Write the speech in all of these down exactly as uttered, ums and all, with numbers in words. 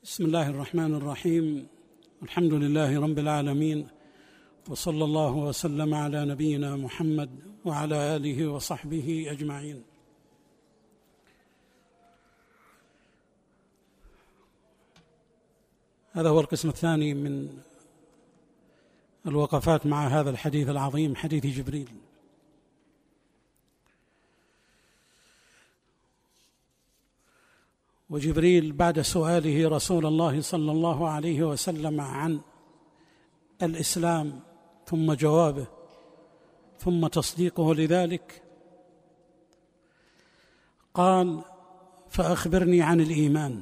بسم الله الرحمن الرحيم. الحمد لله رب العالمين، وصلى الله وسلم على نبينا محمد وعلى آله وصحبه أجمعين. هذا هو القسم الثاني من الوقفات مع هذا الحديث العظيم، حديث جبريل. وجبريل بعد سؤاله رسول الله صلى الله عليه وسلم عن الإسلام ثم جوابه ثم تصديقه لذلك، قال: فأخبرني عن الإيمان.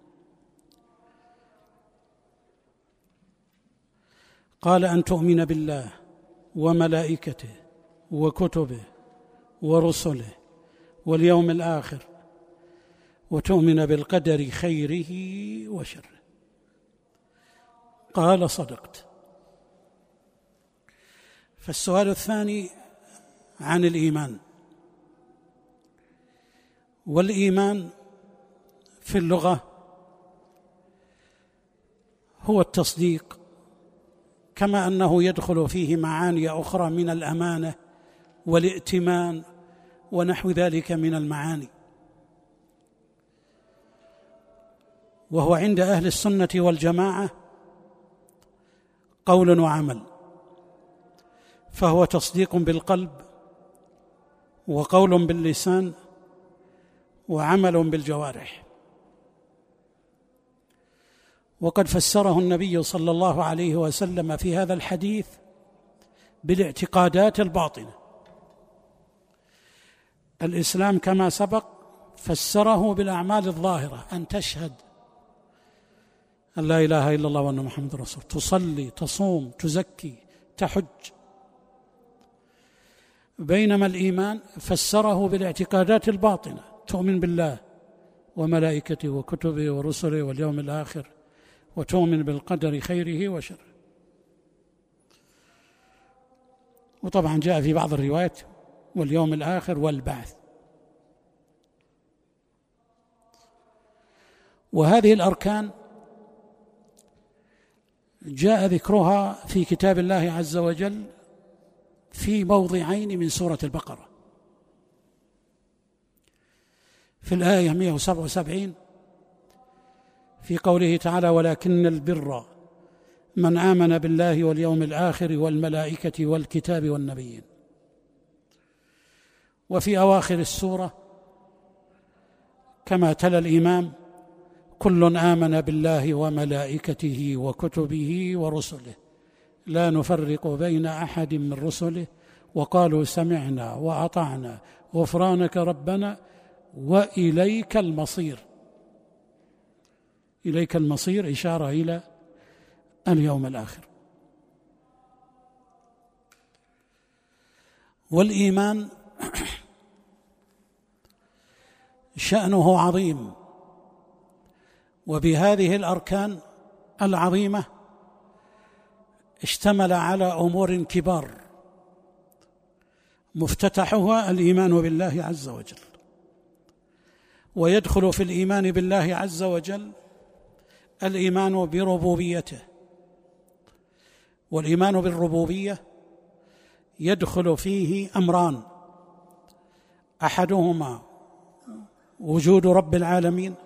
قال: أن تؤمن بالله وملائكته وكتبه ورسله واليوم الآخر، وتؤمن بالقدر خيره وشره. قال: صدقت. فالسؤال الثاني عن الإيمان. والإيمان في اللغة هو التصديق، كما أنه يدخل فيه معاني أخرى من الأمانة والائتمان ونحو ذلك من المعاني. وهو عند أهل السنة والجماعة قول وعمل، فهو تصديق بالقلب وقول باللسان وعمل بالجوارح. وقد فسره النبي صلى الله عليه وسلم في هذا الحديث بالاعتقادات الباطنة. الإسلام كما سبق فسره بالأعمال الظاهرة، أن تشهد أن لا إله إلا الله وأن محمد رسول، تصلي، تصوم، تزكي، تحج. بينما الإيمان فسره بالاعتقادات الباطنة، تؤمن بالله وملائكته وكتبه ورسله واليوم الآخر، وتؤمن بالقدر خيره وشره. وطبعا جاء في بعض الروايات واليوم الآخر والبعث. وهذه الأركان جاء ذكرها في كتاب الله عز وجل في موضعين من سورة البقرة. في الآية مئة وسبعة وسبعين في قوله تعالى: ولكن البر من آمن بالله واليوم الآخر والملائكة والكتاب والنبيين. وفي أواخر السورة كما تلا الإمام: كل آمن بالله وملائكته وكتبه ورسله لا نفرق بين أحد من رسله وقالوا سمعنا وأطعنا غفرانك ربنا وإليك المصير. إليك المصير إشارة إلى اليوم الآخر. والإيمان شأنه عظيم، وبهذه الأركان العظيمة اشتمل على أمور كبار، مفتتحها الإيمان بالله عز وجل. ويدخل في الإيمان بالله عز وجل الإيمان بربوبيته. والإيمان بالربوبية يدخل فيه أمران: أحدهما وجود رب العالمين،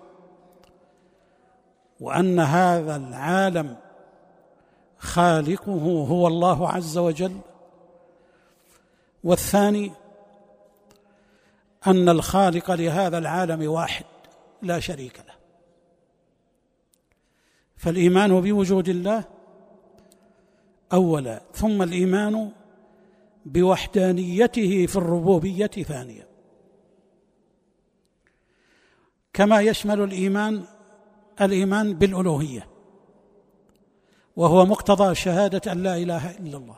وأن هذا العالم خالقه هو الله عز وجل. والثاني أن الخالق لهذا العالم واحد لا شريك له. فالإيمان بوجود الله أولا، ثم الإيمان بوحدانيته في الربوبية ثانيا. كما يشمل الإيمان الإيمان بالألوهية، وهو مقتضى شهادة أن لا إله إلا الله،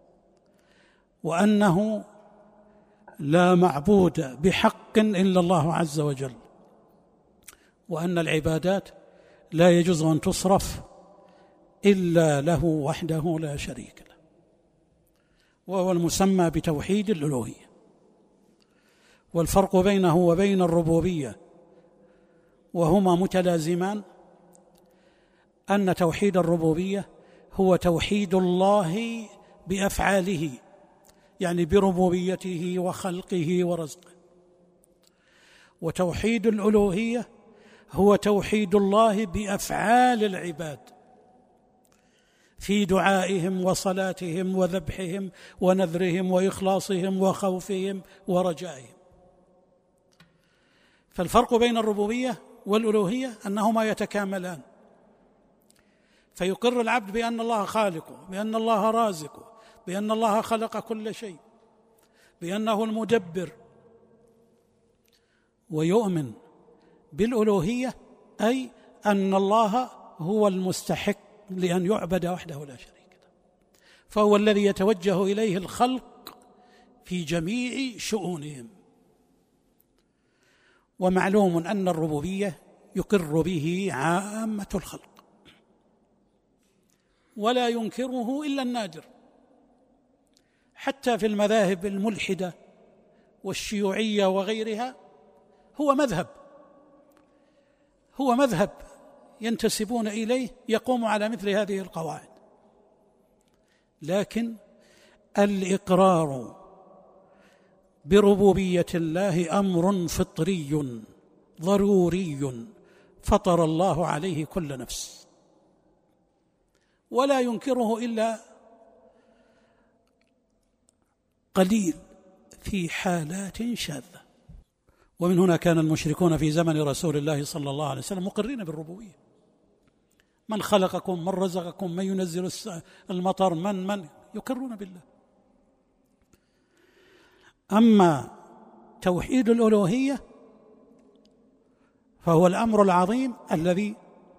وأنه لا معبود بحق إلا الله عز وجل، وأن العبادات لا يجوز أن تصرف إلا له وحده لا شريك له، وهو المسمى بتوحيد الألوهية. والفرق بينه وبين الربوبية وهما متلازمان أن توحيد الربوبية هو توحيد الله بأفعاله، يعني بربوبيته وخلقه ورزقه. وتوحيد الألوهية هو توحيد الله بأفعال العباد في دعائهم وصلاتهم وذبحهم ونذرهم وإخلاصهم وخوفهم ورجائهم. فالفرق بين الربوبية والألوهية أنهما يتكاملان، فيقر العبد بأن الله خالقه، بأن الله رازقه، بأن الله خلق كل شيء، بأنه المدبر، ويؤمن بالألوهية أي أن الله هو المستحق لأن يعبد وحده لا شريك له، فهو الذي يتوجه إليه الخلق في جميع شؤونهم. ومعلوم أن الربوبية يقر به عامة الخلق ولا ينكره إلا النادر، حتى في المذاهب الملحدة والشيوعية وغيرها هو مذهب هو مذهب ينتسبون إليه يقوم على مثل هذه القواعد. لكن الإقرار بربوبية الله أمر فطري ضروري فطر الله عليه كل نفس، ولا ينكره إلا قليل في حالات شاذة. ومن هنا كان المشركون في زمن رسول الله صلى الله عليه وسلم مقرين بالربوبية: من خلقكم، من رزقكم، من ينزل المطر، من من يقرون بالله. أما توحيد الألوهية فهو الأمر العظيم الذي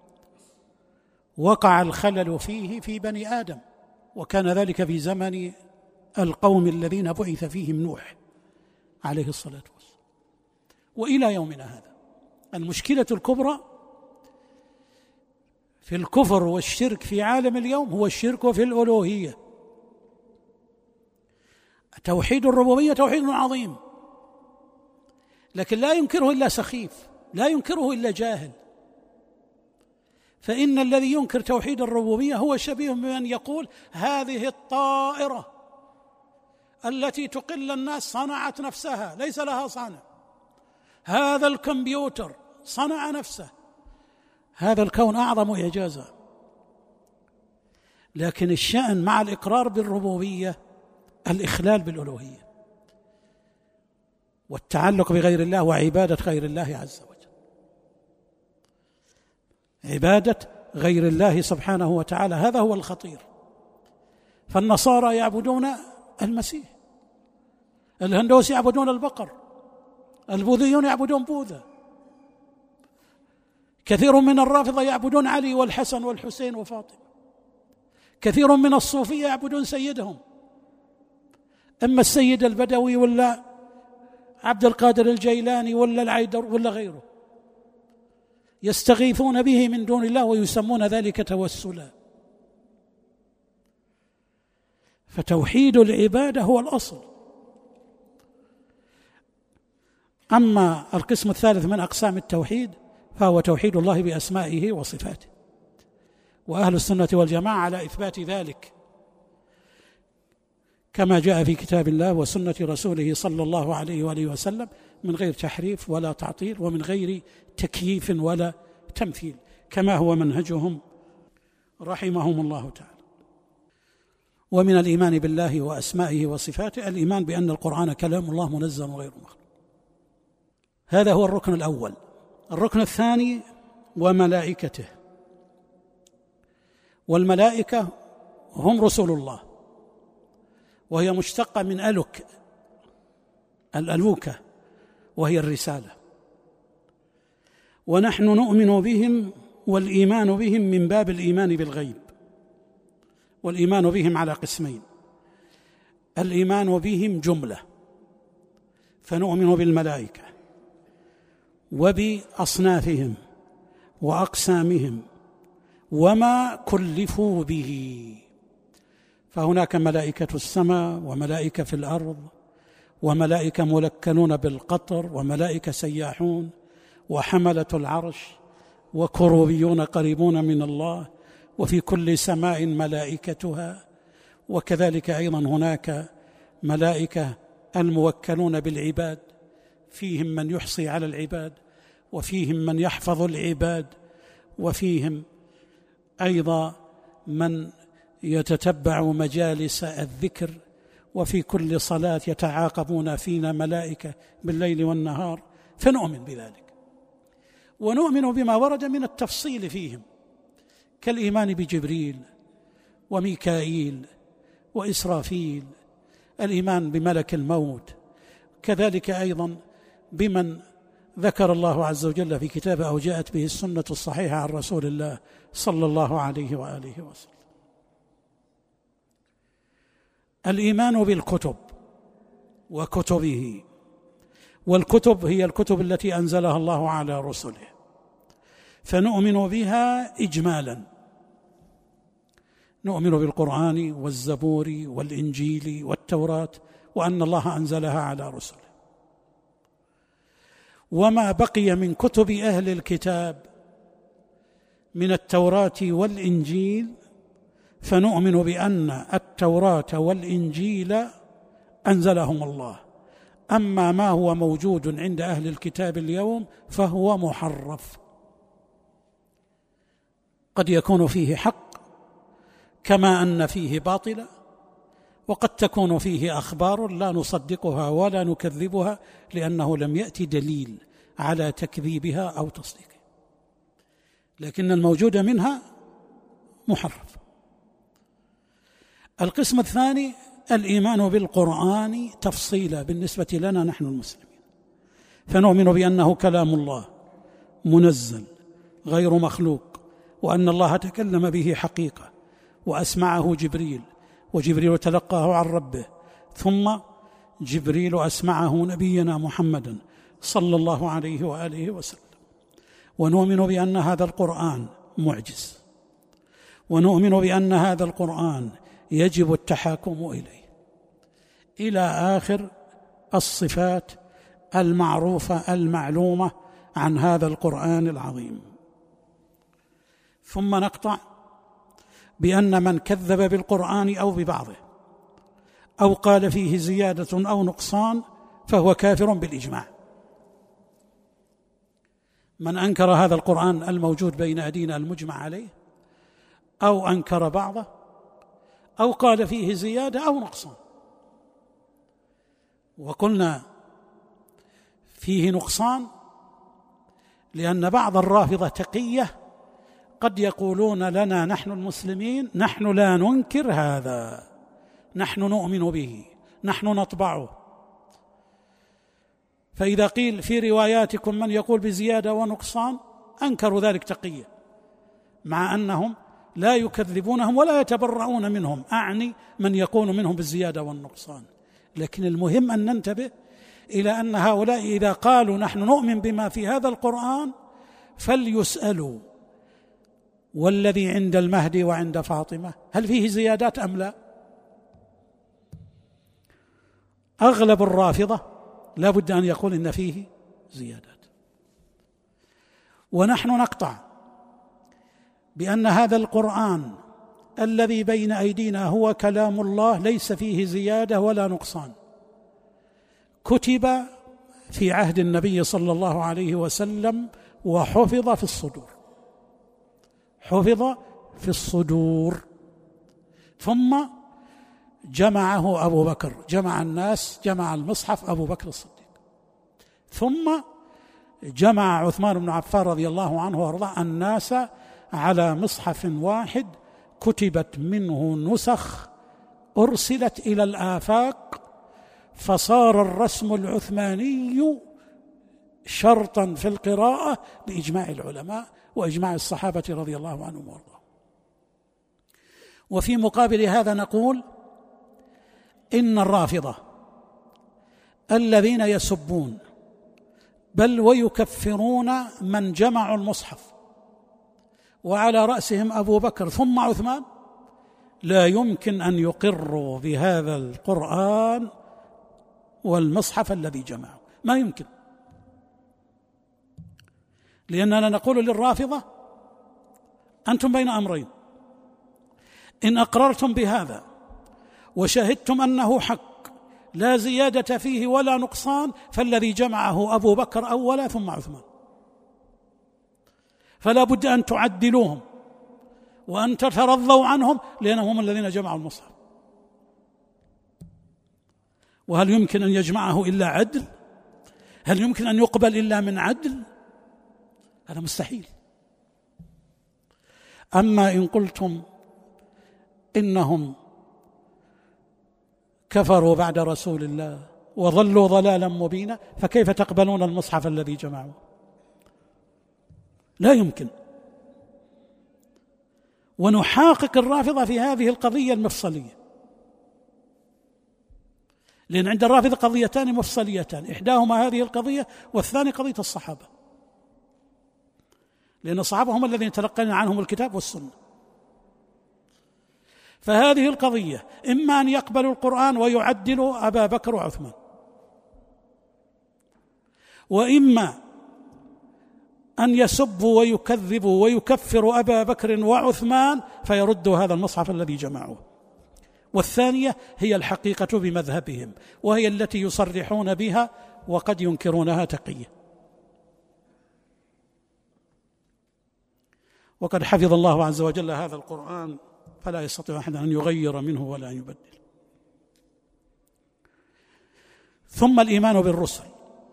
وقع الخلل فيه في بني آدم، وكان ذلك في زمن القوم الذين بعث فيهم نوح عليه الصلاة والسلام وإلى يومنا هذا. المشكلة الكبرى في الكفر والشرك في عالم اليوم هو الشرك في الألوهية. توحيد الربوبية توحيد عظيم، لكن لا ينكره إلا سخيف، لا ينكره إلا جاهل. فإن الذي ينكر توحيد الربوبية هو شبيه بمن يقول: هذه الطائرة التي تقل الناس صنعت نفسها، ليس لها صانع. هذا الكمبيوتر صنع نفسه. هذا الكون أعظم إعجازا. لكن الشأن مع الإقرار بالربوبية الإخلال بالألوهية والتعلق بغير الله وعبادة غير الله عز وجل، عبادة غير الله سبحانه وتعالى. هذا هو الخطير. فالنصارى يعبدون المسيح، الهندوس يعبدون البقر، البوذيون يعبدون بوذا، كثير من الرافضة يعبدون علي والحسن والحسين وفاطمة، كثير من الصوفية يعبدون سيدهم، إما السيد البدوي ولا عبد القادر الجيلاني ولا العيدر ولا غيره، يستغيثون به من دون الله ويسمون ذلك توسلا. فتوحيد العبادة هو الأصل. أما القسم الثالث من أقسام التوحيد فهو توحيد الله بأسمائه وصفاته، وأهل السنة والجماعة على إثبات ذلك كما جاء في كتاب الله وسنة رسوله صلى الله عليه وآله وسلم، من غير تحريف ولا تعطيل ومن غير تكييف ولا تمثيل، كما هو منهجهم رحمهم الله تعالى. ومن الإيمان بالله وأسمائه وصفاته الإيمان بأن القرآن كلام الله منزل وغير مخلوق. هذا هو الركن الأول. الركن الثاني: وملائكته. والملائكة هم رسل الله، وهي مشتقة من ألك، الألوكة، وهي الرسالة. ونحن نؤمن بهم، والإيمان بهم من باب الإيمان بالغيب. والإيمان بهم على قسمين: الإيمان بهم جملة، فنؤمن بالملائكة وبأصنافهم وأقسامهم وما كلفوا به. فهناك ملائكة السماء وملائكة في الأرض وملائكة ملكنون بالقطر وملائكة سياحون وحملة العرش وكروبيون قريبون من الله وفي كل سماء ملائكتها، وكذلك أيضا هناك ملائكة الموكلون بالعباد، فيهم من يحصي على العباد، وفيهم من يحفظ العباد، وفيهم أيضا من يتتبع مجالس الذكر، وفي كل صلاة يتعاقبون فينا ملائكة بالليل والنهار، فنؤمن بذلك. ونؤمن بما ورد من التفصيل فيهم كالإيمان بجبريل وميكائيل وإسرافيل، الإيمان بملك الموت، كذلك أيضا بمن ذكر الله عز وجل في كتابه أو جاءت به السنة الصحيحة عن رسول الله صلى الله عليه وآله وسلم. الإيمان بالكتب وكتبه، والكتب هي الكتب التي أنزلها الله على رسله، فنؤمن بها إجمالا، نؤمن بالقرآن والزبور والإنجيل والتوراة، وأن الله أنزلها على رسله. وما بقي من كتب أهل الكتاب من التوراة والإنجيل فنؤمن بأن التوراة والإنجيل أنزلهم الله، أما ما هو موجود عند أهل الكتاب اليوم فهو محرف، قد يكون فيه حق كما أن فيه باطلا، وقد تكون فيه أخبار لا نصدقها ولا نكذبها لأنه لم يأتي دليل على تكذيبها أو تصديقها، لكن الموجود منها محرف. القسم الثاني الإيمان بالقرآن تفصيلا بالنسبة لنا نحن المسلمين، فنؤمن بأنه كلام الله منزل غير مخلوق، وأن الله تكلم به حقيقة، وأسمعه جبريل، وجبريل تلقاه عن ربه، ثم جبريل أسمعه نبينا محمدا صلى الله عليه وآله وسلم. ونؤمن بأن هذا القرآن معجز، ونؤمن بأن هذا القرآن يجب التحاكم إليه، إلى آخر الصفات المعروفة المعلومة عن هذا القرآن العظيم. ثم نقطع بأن من كذب بالقرآن أو ببعضه أو قال فيه زيادة أو نقصان فهو كافر بالإجماع. من أنكر هذا القرآن الموجود بين أيدينا المجمع عليه، أو أنكر بعضه، أو قال فيه زيادة أو نقصان، وقلنا فيه نقصان لأن بعض الرافضة تقية قد يقولون لنا نحن المسلمين نحن لا ننكر هذا، نحن نؤمن به، نحن نطبعه، فإذا قيل في رواياتكم من يقول بزيادة ونقصان أنكروا ذلك تقية، مع أنهم لا يكذبونهم ولا يتبرؤون منهم، أعني من يقول منهم بالزيادة والنقصان. لكن المهم أن ننتبه إلى أن هؤلاء إذا قالوا نحن نؤمن بما في هذا القرآن فليسألوا والذي عند المهدي وعند فاطمة هل فيه زيادات أم لا؟ أغلب الرافضة لا بد أن يقول إن فيه زيادات. ونحن نقطع بأن هذا القرآن الذي بين أيدينا هو كلام الله ليس فيه زيادة ولا نقصان، كتب في عهد النبي صلى الله عليه وسلم وحفظ في الصدور، حفظ في الصدور، ثم جمعه أبو بكر، جمع الناس، جمع المصحف أبو بكر الصديق، ثم جمع عثمان بن عفان رضي الله عنه وارضاه الناس على مصحف واحد كتبت منه نسخ أرسلت إلى الآفاق، فصار الرسم العثماني شرطا في القراءة بإجماع العلماء وإجماع الصحابة رضي الله عنهم وارضاهم. وفي مقابل هذا نقول إن الرافضة الذين يسبون بل ويكفرون من جمعوا المصحف وعلى رأسهم أبو بكر ثم عثمان لا يمكن أن يقروا بهذا القرآن والمصحف الذي جمعه، ما يمكن، لأننا نقول للرافضة أنتم بين أمرين، إن أقررتم بهذا وشهدتم أنه حق لا زيادة فيه ولا نقصان، فالذي جمعه أبو بكر أولا ثم عثمان، فلا بد أن تعدلوهم وأن تترضوا عنهم، لأنهم هم الذين جمعوا المصحف. وهل يمكن أن يجمعه إلا عدل؟ هل يمكن أن يقبل إلا من عدل؟ هذا مستحيل. أما إن قلتم إنهم كفروا بعد رسول الله وظلوا ضلالا مبينا، فكيف تقبلون المصحف الذي جمعوا؟ لا يمكن. ونحاقق الرافضة في هذه القضية المفصلية، لأن عند الرافضة قضيتان مفصليتان، إحداهما هذه القضية والثانية قضية الصحابة، لأن الصحابة هم الذين تلقينا عنهم الكتاب والسنة. فهذه القضية إما أن يقبلوا القرآن ويعدلوا أبا بكر وعثمان، وإما أن يسبوا ويكذبوا ويكفروا أبا بكر وعثمان فيردوا هذا المصحف الذي جمعوه. والثانية هي الحقيقة بمذهبهم، وهي التي يصرحون بها وقد ينكرونها تقية. وقد حفظ الله عز وجل هذا القرآن فلا يستطيع أحد أن يغير منه ولا أن يبدل. ثم الإيمان بالرسل.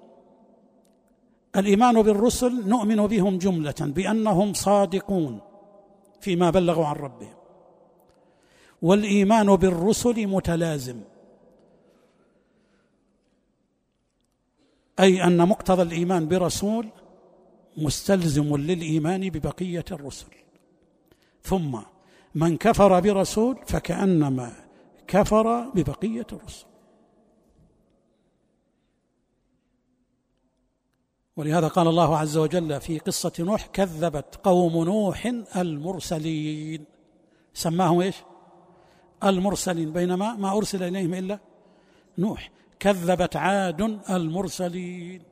الإيمان بالرسل نؤمن بهم جملة بأنهم صادقون فيما بلغوا عن ربهم، والإيمان بالرسل متلازم، أي أن مقتضى الإيمان برسول مستلزم للإيمان ببقية الرسل. ثم من كفر برسول فكأنما كفر ببقية الرسل. ولهذا قال الله عز وجل في قصة نوح: كذبت قوم نوح المرسلين، سماهم إيش؟ المرسلين، بينما ما أرسل إليهم إلا نوح. كذبت عاد المرسلين،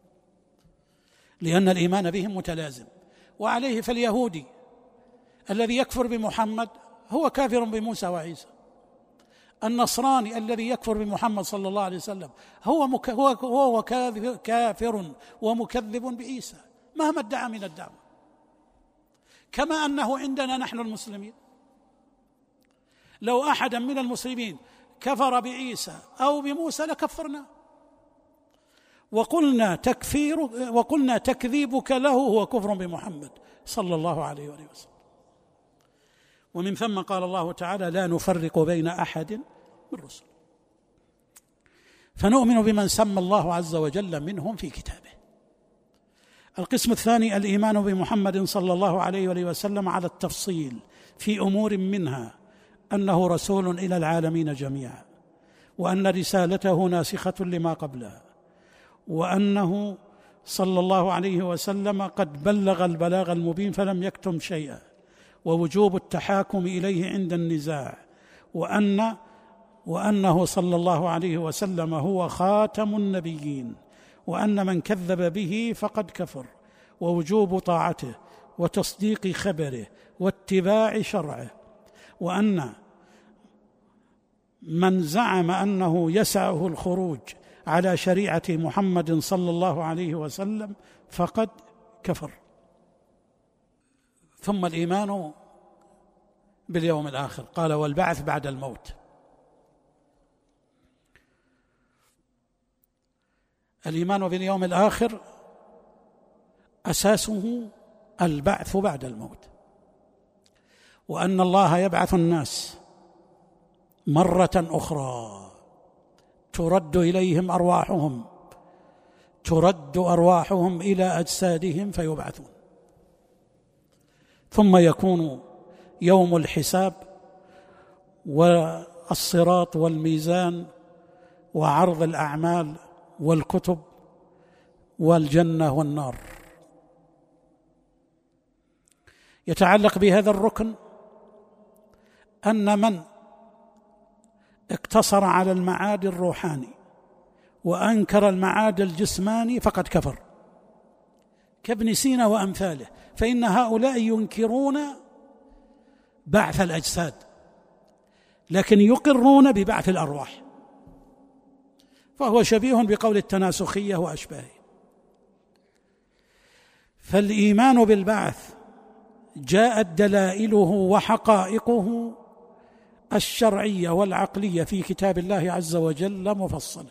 لأن الإيمان بهم متلازم. وعليه فاليهودي الذي يكفر بمحمد هو كافر بموسى وعيسى، النصراني الذي يكفر بمحمد صلى الله عليه وسلم هو مك... هو هو كافر ومكذب بعيسى مهما ادعى من الدعوة. كما أنه عندنا نحن المسلمين لو أحدا من المسلمين كفر بعيسى أو بموسى لكفرنا، وقلنا تكفير وقلنا تكذيبك له هو كفر بمحمد صلى الله عليه وآله وسلم. ومن ثم قال الله تعالى: لا نفرق بين أحد من رسل. فنؤمن بمن سمى الله عز وجل منهم في كتابه. القسم الثاني الإيمان بمحمد صلى الله عليه وآله وسلم على التفصيل في أمور منها أنه رسول إلى العالمين جميعا، وأن رسالته ناسخة لما قبلها، وأنه صلى الله عليه وسلم قد بلغ البلاغ المبين فلم يكتم شيئا، ووجوب التحاكم إليه عند النزاع، وأن وأنه صلى الله عليه وسلم هو خاتم النبيين، وأن من كذب به فقد كفر، ووجوب طاعته وتصديق خبره واتباع شرعه، وأن من زعم أنه يسعه الخروج على شريعة محمد صلى الله عليه وسلم فقد كفر. ثم الإيمان باليوم الآخر، قال: والبعث بعد الموت. الإيمان باليوم الآخر أساسه البعث بعد الموت، وأن الله يبعث الناس مرة أخرى ترد إليهم أرواحهم ترد أرواحهم إلى أجسادهم فيبعثون، ثم يكون يوم الحساب والصراط والميزان وعرض الأعمال والكتب والجنة والنار. يتعلق بهذا الركن أن من اقتصر على المعاد الروحاني وأنكر المعاد الجسماني فقد كفر، كابن سينا وأمثاله، فإن هؤلاء ينكرون بعث الأجساد لكن يقرون ببعث الأرواح، فهو شبيه بقول التناسخية وأشباهه. فالإيمان بالبعث جاءت دلائله وحقائقه الشرعية والعقلية في كتاب الله عز وجل مفصلة،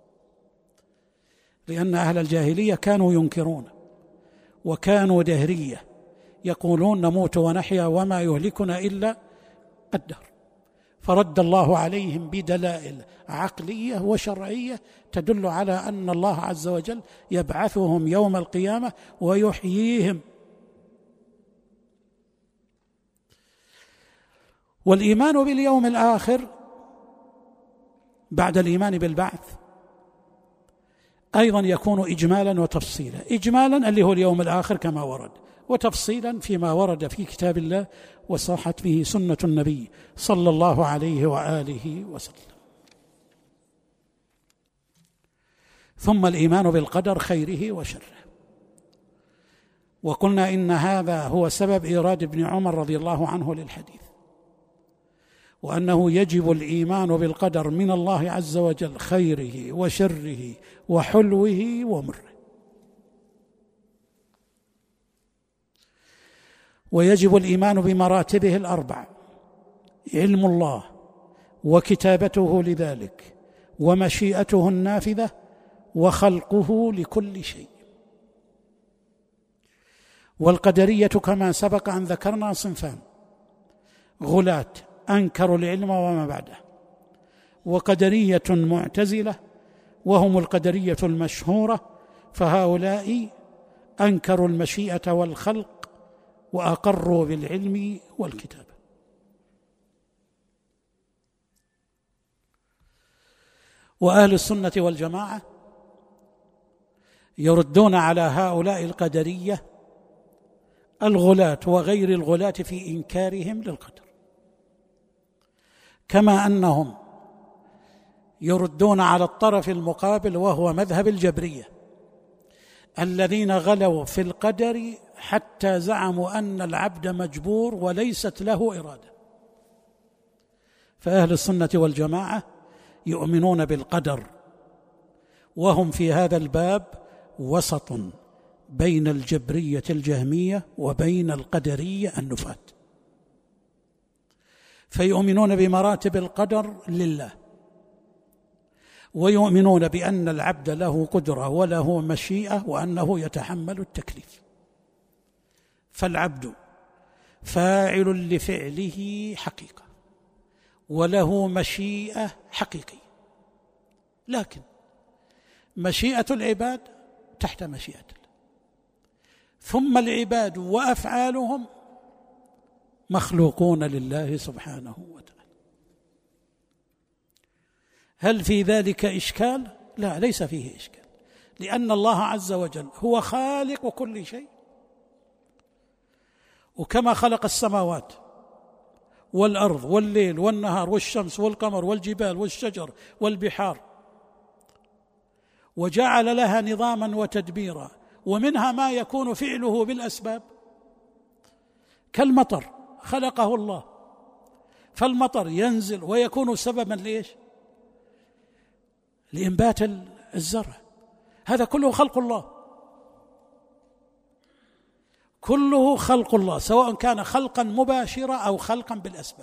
لأن أهل الجاهلية كانوا ينكرون وكانوا دهرية، يقولون نموت ونحيا وما يهلكنا إلا الدهر، فرد الله عليهم بدلائل عقلية وشرعية تدل على أن الله عز وجل يبعثهم يوم القيامة ويحييهم. والإيمان باليوم الآخر بعد الإيمان بالبعث أيضا يكون إجمالا وتفصيلا. إجمالا اللي هو اليوم الآخر كما ورد، وتفصيلا فيما ورد في كتاب الله وصحت به سنة النبي صلى الله عليه وآله وسلم. ثم الإيمان بالقدر خيره وشره، وقلنا إن هذا هو سبب إيراد ابن عمر رضي الله عنه للحديث، وأنه يجب الإيمان بالقدر من الله عز وجل خيره وشره وحلوه ومره. ويجب الإيمان بمراتبه الأربع: علم الله وكتابته لذلك ومشيئته النافذة وخلقه لكل شيء. والقدرية كما سبق أن ذكرنا صنفان: غلاة أنكروا العلم وما بعده، وقدرية معتزلة وهم القدرية المشهورة، فهؤلاء أنكروا المشيئة والخلق وأقروا بالعلم والكتابة. وأهل السنة والجماعة يردون على هؤلاء القدرية الغلاة وغير الغلاة في إنكارهم للقدر، كما أنهم يردون على الطرف المقابل وهو مذهب الجبرية الذين غلوا في القدر حتى زعموا أن العبد مجبور وليست له إرادة. فأهل السنة والجماعة يؤمنون بالقدر، وهم في هذا الباب وسط بين الجبرية الجهمية وبين القدرية النفاة، فيؤمنون بمراتب القدر لله، ويؤمنون بأن العبد له قدرة وله مشيئة وأنه يتحمل التكليف. فالعبد فاعل لفعله حقيقة وله مشيئة حقيقية، لكن مشيئة العباد تحت مشيئة الله، ثم العباد وأفعالهم مخلوقون لله سبحانه وتعالى. هل في ذلك إشكال؟ لا، ليس فيه إشكال، لأن الله عز وجل هو خالق كل شيء، وكما خلق السماوات والأرض والليل والنهار والشمس والقمر والجبال والشجر والبحار وجعل لها نظاما وتدبيرا، ومنها ما يكون فعله بالأسباب كالمطر خلقه الله، فالمطر ينزل ويكون سببا لإيش؟ لإنبات الزرع. هذا كله خلق الله، كله خلق الله، سواء كان خلقا مباشرا أو خلقا بالأسباب.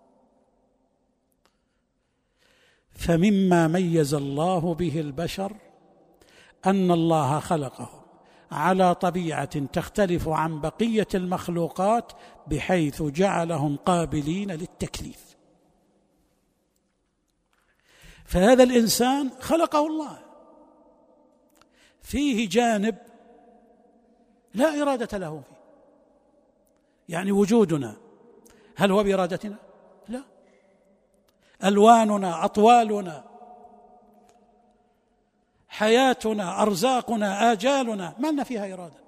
فمما ميز الله به البشر أن الله خلقهم على طبيعة تختلف عن بقية المخلوقات، بحيث جعلهم قابلين للتكليف. فهذا الإنسان خلقه الله، فيه جانب لا إرادة له فيه، يعني وجودنا هل هو بإرادتنا؟ لا. ألواننا، أطوالنا، حياتنا، أرزاقنا، آجالنا، ما لنا فيها إرادة.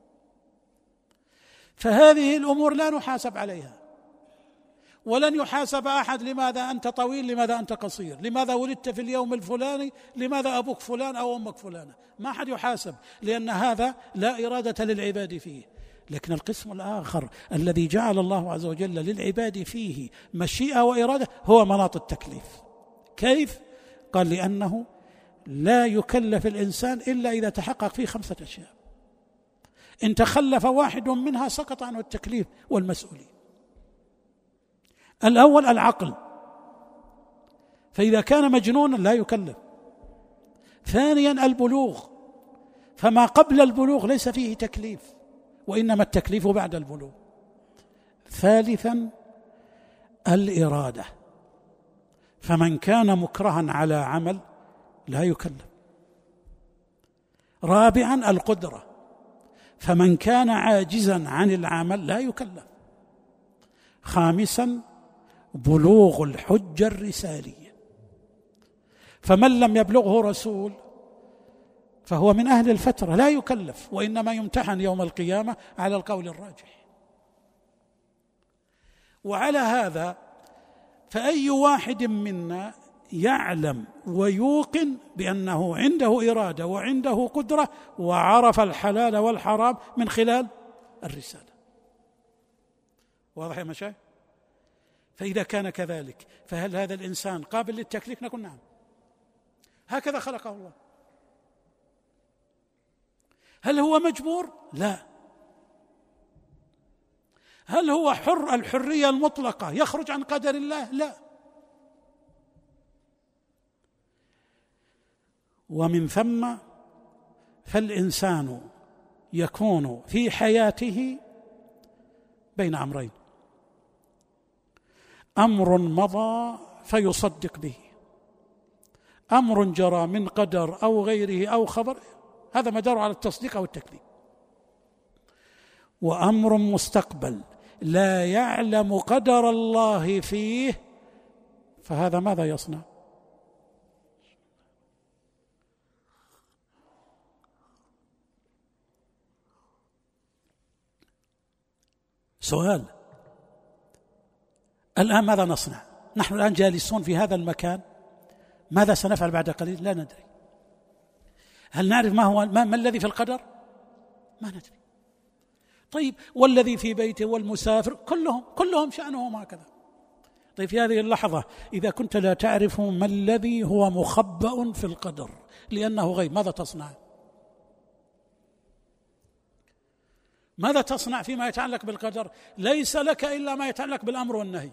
فهذه الأمور لا نحاسب عليها، ولن يحاسب أحد لماذا أنت طويل، لماذا أنت قصير، لماذا ولدت في اليوم الفلاني، لماذا أبوك فلان أو أمك فلانة، ما أحد يحاسب، لأن هذا لا إرادة للعباد فيه. لكن القسم الآخر الذي جعل الله عز وجل للعباد فيه مشيئة وإرادة هو مناط التكليف. كيف؟ قال لأنه لا يكلف الإنسان إلا إذا تحقق فيه خمسة أشياء، إن تخلف واحد منها سقط عنه التكليف والمسؤولية. الأول العقل، فإذا كان مجنونا لا يكلف. ثانيا البلوغ، فما قبل البلوغ ليس فيه تكليف، وإنما التكليف بعد البلوغ. ثالثا الإرادة، فمن كان مكرها على عمل لا يكلف. رابعا القدرة، فمن كان عاجزا عن العمل لا يكلف. خامسا بلوغ الحجة الرسالية، فمن لم يبلغه رسول فهو من أهل الفترة لا يكلف، وإنما يمتحن يوم القيامة على القول الراجح. وعلى هذا فأي واحد منا يعلم ويوقن بأنه عنده إرادة وعنده قدرة وعرف الحلال والحرام من خلال الرسالة. واضح يا مشايخ؟ فإذا كان كذلك فهل هذا الإنسان قابل للتكليف؟ نقول نعم، هكذا خلقه الله. هل هو مجبور؟ لا. هل هو حر الحرية المطلقة يخرج عن قدر الله؟ لا. ومن ثم فالإنسان يكون في حياته بين أمرين: أمر مضى فيصدق به، أمر جرى من قدر أو غيره أو خبر، هذا مدار على التصديق أو التكذيب. وأمر مستقبل لا يعلم قدر الله فيه، فهذا ماذا يصنع؟ سؤال. الآن ماذا نصنع؟ نحن الآن جالسون في هذا المكان، ماذا سنفعل بعد قليل؟ لا ندري. هل نعرف ما هو ما, ما الذي في القدر؟ ما ندري. طيب والذي في بيته والمسافر كلهم كلهم شأنهم هكذا. طيب في هذه اللحظة إذا كنت لا تعرف ما الذي هو مخبأ في القدر لأنه غيب، ماذا تصنع؟ ماذا تصنع فيما يتعلق بالقدر؟ ليس لك إلا ما يتعلق بالأمر والنهي،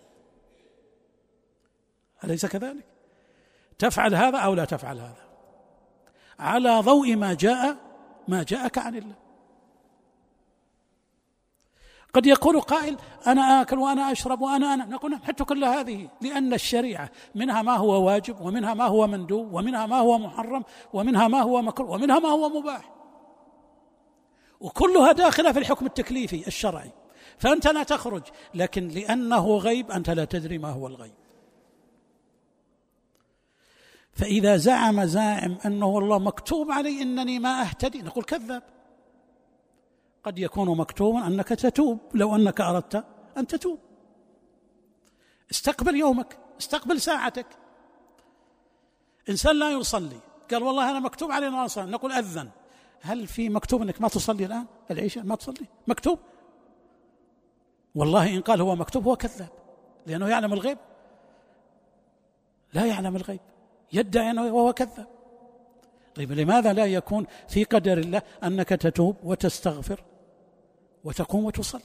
أليس كذلك؟ تفعل هذا أو لا تفعل هذا على ضوء ما جاء ما جاءك عن الله. قد يقول قائل أنا آكل وأنا أشرب وأنا أنا نقول نعم، حتى كل هذه، لأن الشريعة منها ما هو واجب ومنها ما هو مندوب ومنها ما هو محرم ومنها ما هو مكروه ومنها ما هو مباح، وكلها داخلة في الحكم التكليفي الشرعي. فأنت لا تخرج، لكن لأنه غيب أنت لا تدري ما هو الغيب. فإذا زعم زاعم أنه والله مكتوب علي أنني ما أهتدي، نقول كذاب. قد يكون مكتوبا أنك تتوب لو أنك أردت أن تتوب. استقبل يومك، استقبل ساعتك. إنسان لا يصلي قال والله أنا مكتوب علي أن أصلي، نقول أذن، هل في مكتوب أنك ما تصلي الآن العشاء؟ ما تصلي مكتوب؟ والله إن قال هو مكتوب هو كذاب، لأنه يعلم الغيب؟ لا يعلم الغيب، يدعي أنه وهو كذاب. طيب لماذا لا يكون في قدر الله أنك تتوب وتستغفر وتقوم وتصلي؟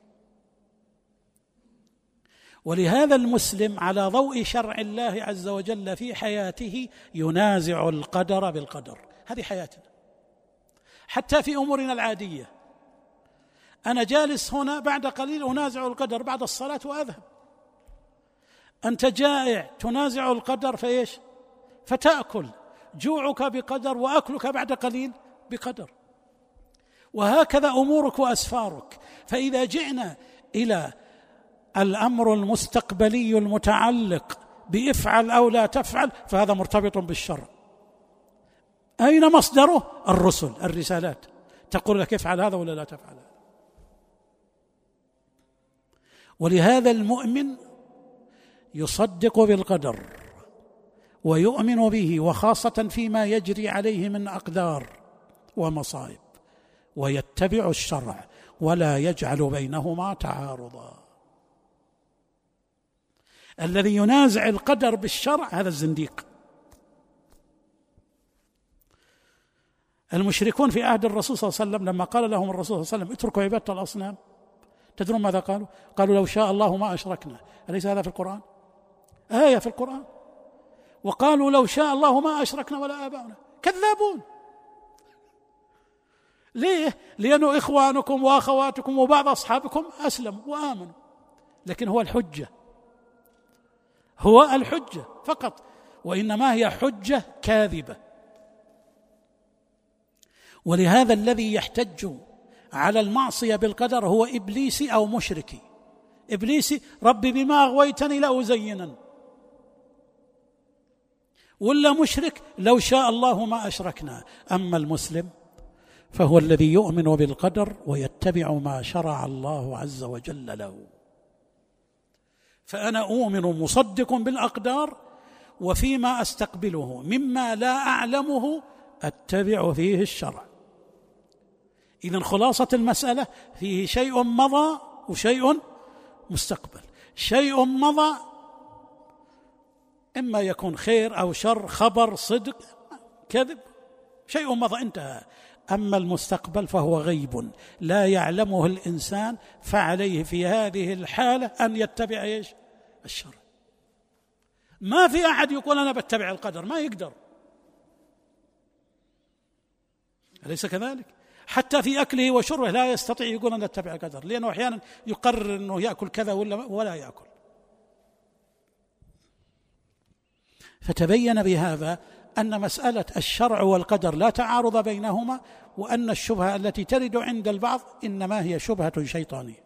ولهذا المسلم على ضوء شرع الله عز وجل في حياته ينازع القدر بالقدر. هذه حياتنا حتى في أمورنا العادية. أنا جالس هنا بعد قليل أنازع القدر بعد الصلاة وأذهب. أنت جائع تنازع القدر فإيش؟ فتأكل، جوعك بقدر وأكلك بعد قليل بقدر. وهكذا أمورك وأسفارك. فإذا جئنا إلى الأمر المستقبلي المتعلق بافعل أو لا تفعل فهذا مرتبط بالشرع. أين مصدره؟ الرسل، الرسالات تقول لك افعل هذا ولا لا تفعل هذا. ولهذا المؤمن يصدق بالقدر ويؤمن به، وخاصة فيما يجري عليه من أقدار ومصائب، ويتبع الشرع ولا يجعل بينهما تعارضا. الذي ينازع القدر بالشرع هذا الزنديق. المشركون في عهد الرسول صلى الله عليه وسلم لما قال لهم الرسول صلى الله عليه وسلم اتركوا عبادة الأصنام، تدرون ماذا قالوا؟ قالوا لو شاء الله ما أشركنا. أليس هذا في القرآن؟ آية في القرآن. وقالوا لو شاء الله ما أشركنا ولا آباؤنا. كذابون. ليه؟ لأنه إخوانكم وأخواتكم وبعض أصحابكم أسلموا وآمنوا، لكن هو الحجة، هو الحجة فقط، وإنما هي حجة كاذبة. ولهذا الذي يحتج على المعصية بالقدر هو إبليسي أو مشركي. إبليسي ربي بما أغويتني لأزينن، ولا مشرك لو شاء الله ما أشركنا. أما المسلم فهو الذي يؤمن بالقدر ويتبع ما شرع الله عز وجل له. فأنا أؤمن مصدق بالأقدار، وفيما أستقبله مما لا أعلمه أتبع فيه الشرع. إذن خلاصة المسألة فيه شيء مضى وشيء مستقبل. شيء مضى إما يكون خير أو شر، خبر، صدق، كذب، شيء مضى انتهى. أما المستقبل فهو غيب لا يعلمه الإنسان، فعليه في هذه الحالة أن يتبع إيش؟ الشرع. ما في أحد يقول أنا بتبع القدر، ما يقدر. أليس كذلك؟ حتى في أكله وشربه لا يستطيع يقول أنا أتبع القدر، لأنه أحيانا يقرر أنه يأكل كذا ولا, ولا يأكل. فتبين بهذا أن مسألة الشرع والقدر لا تعارض بينهما، وأن الشبهة التي ترد عند البعض إنما هي شبهة شيطانية.